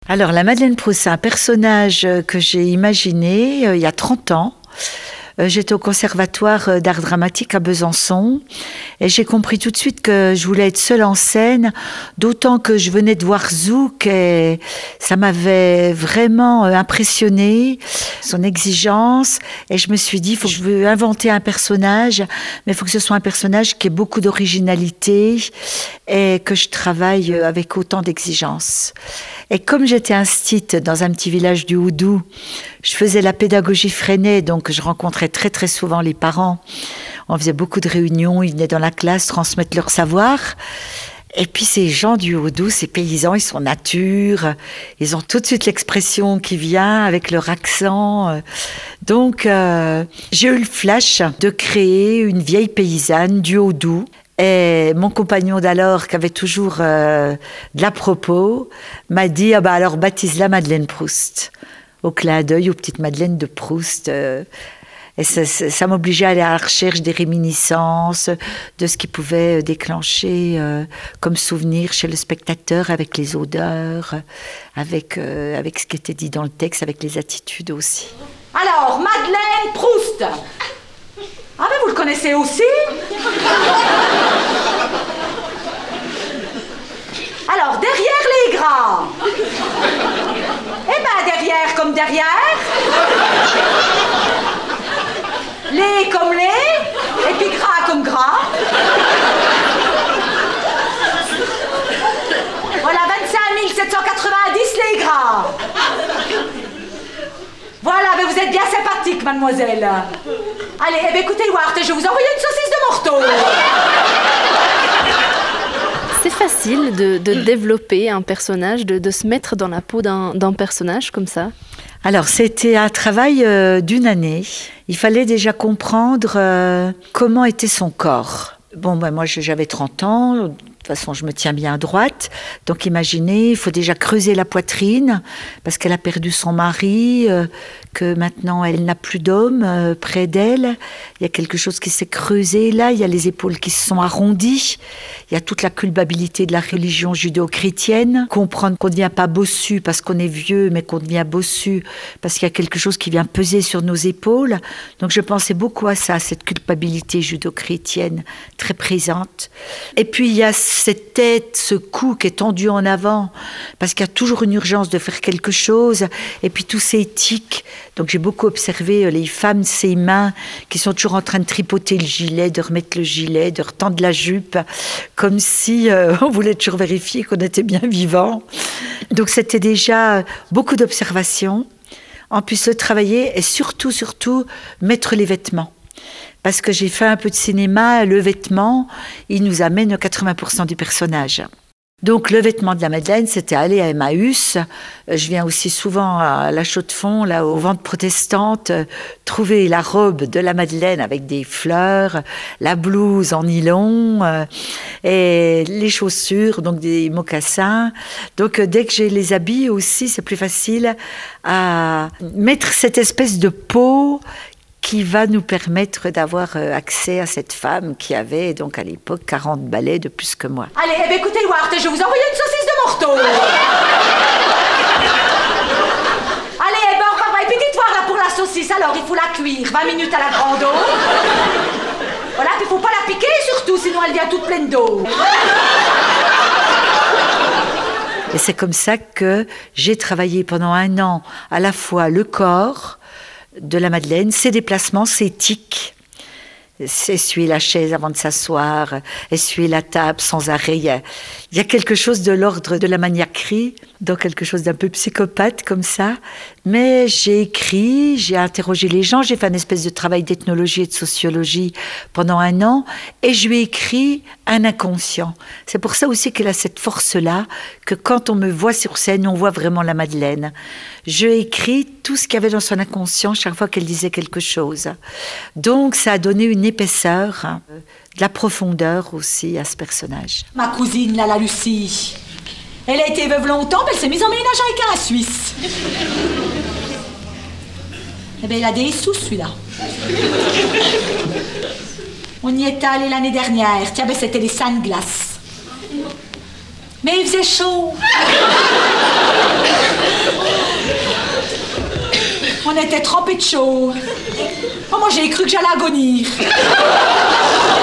Alors, la Madeleine Proust, c'est un personnage que j'ai imaginé il y a 30 ans. J'étais au Conservatoire d'art dramatique à Besançon et j'ai compris tout de suite que je voulais être seule en scène, d'autant que je venais de voir Zouk et ça m'avait vraiment impressionnée, son exigence. Et je me suis dit, je veux inventer un personnage, mais il faut que ce soit un personnage qui ait beaucoup d'originalité et que je travaille avec autant d'exigence. Et comme j'étais instite dans un petit village du Houdou, je faisais la pédagogie freinée, donc je rencontrais très très souvent les parents. On faisait beaucoup de réunions, ils venaient dans la classe transmettre leur savoir. Et puis ces gens du Houdou, ces paysans, ils sont nature, ils ont tout de suite l'expression qui vient avec leur accent. Donc j'ai eu le flash de créer une vieille paysanne du Houdou. Et mon compagnon d'alors, qui avait toujours de l'à-propos, m'a dit alors baptise-la Madeleine Proust. Au clin d'œil aux petites Madeleines de Proust. Et ça m'obligeait à aller à la recherche des réminiscences, de ce qui pouvait déclencher comme souvenir chez le spectateur, avec les odeurs, avec ce qui était dit dans le texte, avec les attitudes aussi. Alors, Madeleine Proust. Ah ben vous le connaissez aussi? Alors, derrière les gras. Eh ben, derrière comme derrière. Les comme les. Et puis gras comme gras. Voilà, 25 790 les gras. Voilà, mais vous êtes bien sympathique, mademoiselle. Allez, eh bien, écoutez, Wart, je vais vous envoyer une saucisse de morteau. C'est facile de développer un personnage, de se mettre dans la peau d'un personnage comme ça? Alors, c'était un travail d'une année. Il fallait déjà comprendre comment était son corps. Bon, moi, j'avais 30 ans. De toute façon, je me tiens bien à droite. Donc, imaginez, il faut déjà creuser la poitrine parce qu'elle a perdu son mari, que maintenant, elle n'a plus d'homme près d'elle. Il y a quelque chose qui s'est creusé là. Il y a les épaules qui se sont arrondies. Il y a toute la culpabilité de la religion judéo-chrétienne. Comprendre qu'on ne devient pas bossu parce qu'on est vieux, mais qu'on devient bossu parce qu'il y a quelque chose qui vient peser sur nos épaules. Donc, je pensais beaucoup à ça, cette culpabilité judéo-chrétienne très présente. Et puis, il y a cette tête, ce cou qui est tendu en avant, parce qu'il y a toujours une urgence de faire quelque chose. Et puis, tous ces tics. Donc, j'ai beaucoup observé les femmes, ces mains qui sont toujours en train de tripoter le gilet, de remettre le gilet, de retendre la jupe, comme si on voulait toujours vérifier qu'on était bien vivant. Donc, c'était déjà beaucoup d'observations. En plus, le travailler et surtout, mettre les vêtements. Parce que j'ai fait un peu de cinéma, le vêtement, il nous amène 80% du personnage. Donc le vêtement de la Madeleine, c'était aller à Emmaüs. Je viens aussi souvent à la Chaux-de-Fonds, là, aux ventes protestantes, trouver la robe de la Madeleine avec des fleurs, la blouse en nylon et les chaussures, donc des mocassins. Donc dès que j'ai les habits aussi, c'est plus facile à mettre cette espèce de peau qui va nous permettre d'avoir accès à cette femme qui avait donc à l'époque 40 balais de plus que moi. Allez, eh bien, écoutez, Wart, je vais vous envoyer une saucisse de morteau. Allez, eh ben, encore une petite fois là pour la saucisse. Alors, il faut la cuire 20 minutes à la grande eau. Voilà, puis il faut pas la piquer surtout, sinon elle vient toute pleine d'eau. Et c'est comme ça que j'ai travaillé pendant 1 an à la fois le corps de la Madeleine, ses déplacements, ses tics, essuyer la chaise avant de s'asseoir, essuyer la table sans arrêt. Il y a quelque chose de l'ordre de la maniaquerie, donc quelque chose d'un peu psychopathe comme ça. Mais j'ai écrit, j'ai interrogé les gens, j'ai fait une espèce de travail d'ethnologie et de sociologie pendant 1 an, et je lui ai écrit un inconscient. C'est pour ça aussi qu'elle a cette force-là, que quand on me voit sur scène, on voit vraiment la Madeleine. Je lui ai écrit tout ce qu'il y avait dans son inconscient chaque fois qu'elle disait quelque chose. Donc ça a donné une épaisseur, de la profondeur aussi à ce personnage. Ma cousine, là, la Lucie, elle a été veuve longtemps, mais elle s'est mise en ménage avec un Suisse. Eh bien, il a des sous, celui-là. On y est allé l'année dernière. Tiens, ben, c'était les Saintes Glaces. Mais il faisait chaud. On était trempés de chaud. Oh, moi, j'ai cru que j'allais agonir.